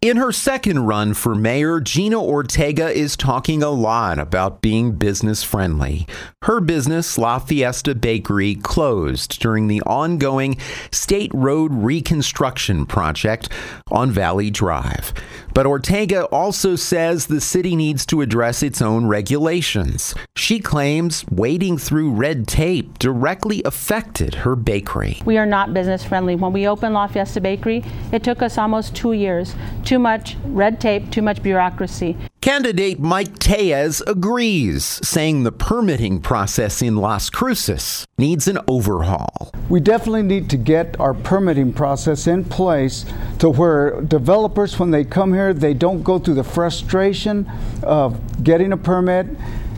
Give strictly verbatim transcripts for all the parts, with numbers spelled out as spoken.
In her second run for mayor, Gina Ortega is talking a lot about being business-friendly. Her business, La Fiesta Bakery, closed during the ongoing State Road reconstruction project on Valley Drive. But Ortega also says the city needs to address its own regulations. She claims wading through red tape directly affected her bakery. We are not business-friendly. When we opened La Fiesta Bakery, it took us almost two years. Too much red tape, too much bureaucracy. Candidate Mike Tellez agrees, saying the permitting process in Las Cruces needs an overhaul. We definitely need to get our permitting process in place to where developers, when they come here, they don't go through the frustration of getting a permit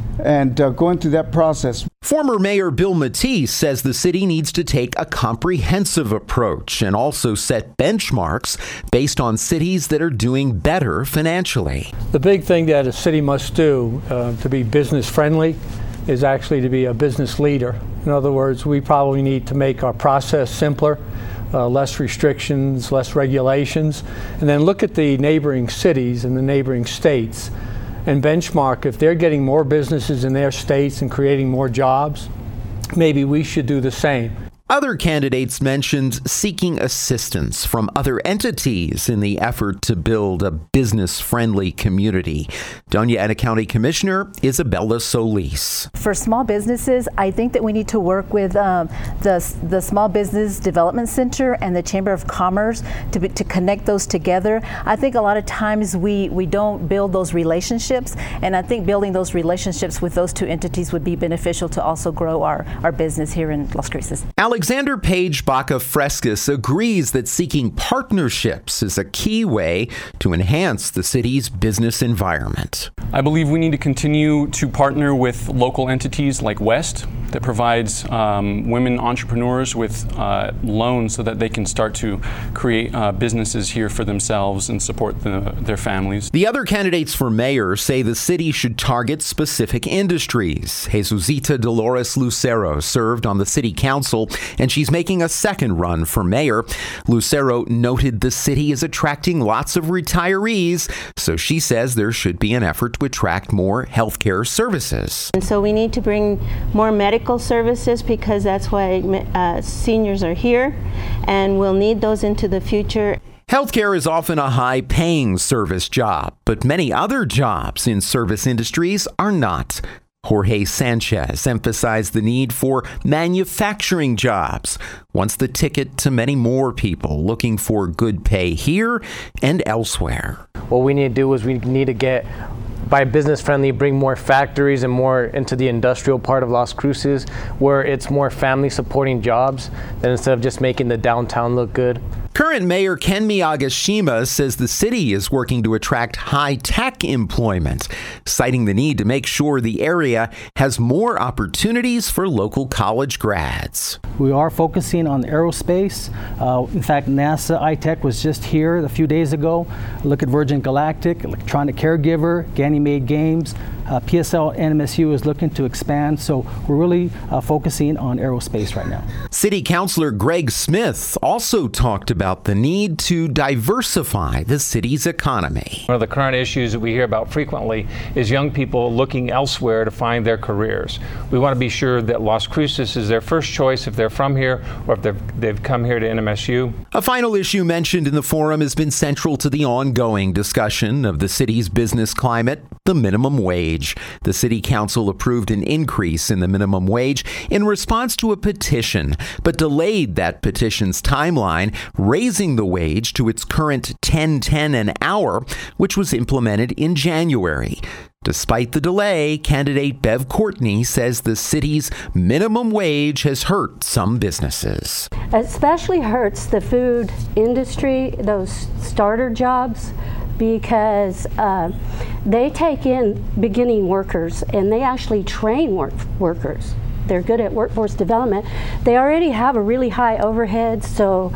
and uh, going through that process. Former Mayor Bill Matisse says the city needs to take a comprehensive approach and also set benchmarks based on cities that are doing better financially. The big thing that a city must do uh, to be business friendly is actually to be a business leader. In other words, we probably need to make our process simpler, uh, less restrictions, less regulations, and then look at the neighboring cities and the neighboring states and benchmark if they're getting more businesses in their states and creating more jobs, maybe we should do the same. Other candidates mentioned seeking assistance from other entities in the effort to build a business-friendly community. Doña Ana County Commissioner Isabella Solis. For small businesses, I think that we need to work with um, the, the Small Business Development Center and the Chamber of Commerce to, be, to connect those together. I think a lot of times we, we don't build those relationships, and I think building those relationships with those two entities would be beneficial to also grow our, our business here in Las Cruces. Alexander Page Baca Frescas agrees that seeking partnerships is a key way to enhance the city's business environment. I believe we need to continue to partner with local entities like West that provides um, women entrepreneurs with uh, loans so that they can start to create uh, businesses here for themselves and support the, their families. The other candidates for mayor say the city should target specific industries. Jesusita Dolores Lucero served on the city council, and she's making a second run for mayor. Lucero noted the city is attracting lots of retirees, so she says there should be an effort to attract more healthcare services. And so we need to bring more medical services because that's why uh, seniors are here, and we'll need those into the future. Healthcare is often a high-paying service job, but many other jobs in service industries are not. Jorge Sanchez emphasized the need for manufacturing jobs, wants the ticket to many more people looking for good pay here and elsewhere. What we need to do is we need to get, by business friendly, bring more factories and more into the industrial part of Las Cruces where it's more family supporting jobs than instead of just making the downtown look good. Current Mayor Ken Miyagishima says the city is working to attract high-tech employment, citing the need to make sure the area has more opportunities for local college grads. We are focusing on aerospace. Uh, in fact, NASA iTech was just here a few days ago. Look at Virgin Galactic, Electronic Caregiver, Ganymede Games. Uh, P S L N M S U is looking to expand, so we're really uh, focusing on aerospace right now. City Councilor Greg Smith also talked about the need to diversify the city's economy. One of the current issues that we hear about frequently is young people looking elsewhere to find their careers. We want to be sure that Las Cruces is their first choice if they're from here or if they've, they've come here to N M S U. A final issue mentioned in the forum has been central to the ongoing discussion of the city's business climate, the minimum wage. The City Council approved an increase in the minimum wage in response to a petition, but delayed that petition's timeline, raising the wage to its current ten ten an hour, which was implemented in January. Despite the delay, candidate Bev Courtney says the city's minimum wage has hurt some businesses. Especially hurts the food industry, those starter jobs, because uh, they take in beginning workers and they actually train work workers. They're good at workforce development. They already have a really high overhead, so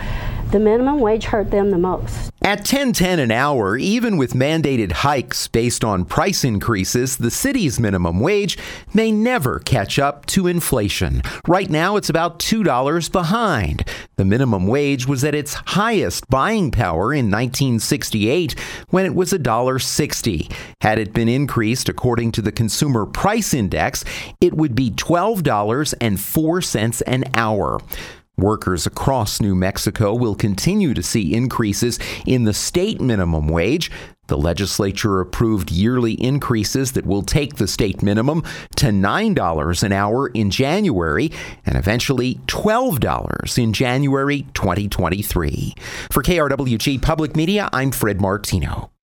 the minimum wage hurt them the most. At ten ten an hour, even with mandated hikes based on price increases, the city's minimum wage may never catch up to inflation. Right now, it's about two dollars behind. The minimum wage was at its highest buying power in nineteen sixty-eight, when it was one dollar sixty. Had it been increased according to the Consumer Price Index, it would be twelve dollars and four cents an hour. Workers across New Mexico will continue to see increases in the state minimum wage. The legislature approved yearly increases that will take the state minimum to nine dollars an hour in January and eventually twelve dollars in January twenty twenty-three. For K R W G Public Media, I'm Fred Martino.